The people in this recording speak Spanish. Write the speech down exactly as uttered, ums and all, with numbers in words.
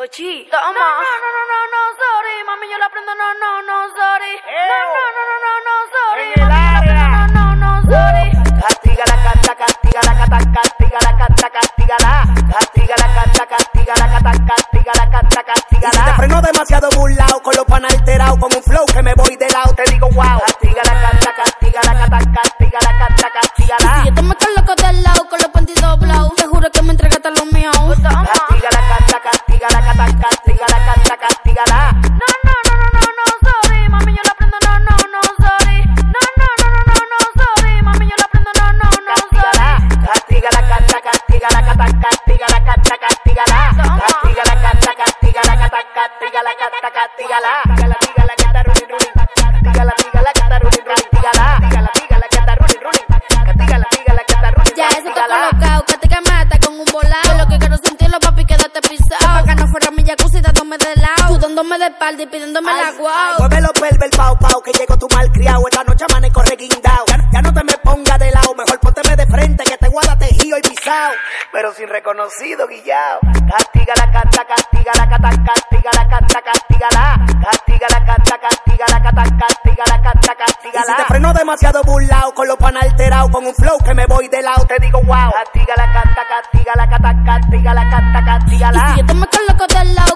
Ochi, toma. No, no, no, no, no, no, sorry. Mami, yo la prendo, no, no, no, sorry. No, no, no, no, no, no, sorry. En el área. No, no, no, sorry. Castígala, canta, castígala, canta, castígala, canta, castígala. Castígala, canta, castígala, canta, castígala, canta, castígala. Y si te freno demasiado burlao, con los panas alterados, con un flow que me voy de lado, te digo wow. Castígala, canta, castígala, canta, castígala, canta, castígala. Y si yo te me coloco del lado, con los panties doblados, te juro que me entregaste lo mío. Castígala, canta, castígala, canta, castígala, canta, castígala. No, no, no, no, no, no, sorry. Mami, yo la prendo, no, no, no, sorry. No, no, no, no, no, no, sorry. Mami, yo la prendo, no, no, no, sorry. Castígala, canta, castígala, canta, castígala, canta, castígala. Castígala, canta, castígala, canta, castígala, canta, castígala. Dígala, dígala, que está running, running. Dígala, dígala, que está running, running. Dígala, dígala, dígala, que está running, running. Castígala, dígala, que está running. Ya eso está colocado, que te mata con un volado. Yo lo que quiero sentirlo, papi, quédate pisado. Pa' que no fuera mi jacuzzi dándome de lado, tú dándome de espalda y pidiéndome la guau. Mueve los pelves, el pau pau, que llegó tu malcriado. Esta noche amanezco reguindao. Ya, ya no te me pongas de lado, mejor pónteme de frente, que te guarda tejido y pisao. Pero sin reconocido, guillao. Castígala, canta, castígala, canta, castígala, canta, castígala. Castígala, canta, castígala, canta, castígala, canta, castígala. Y si te freno demasiado burlao, con los panas alterados, con un flow que me voy de lado, te digo wow. Castígala, canta, castígala, canta, castígala, canta, castígala. Y si yo te me coloco del lado,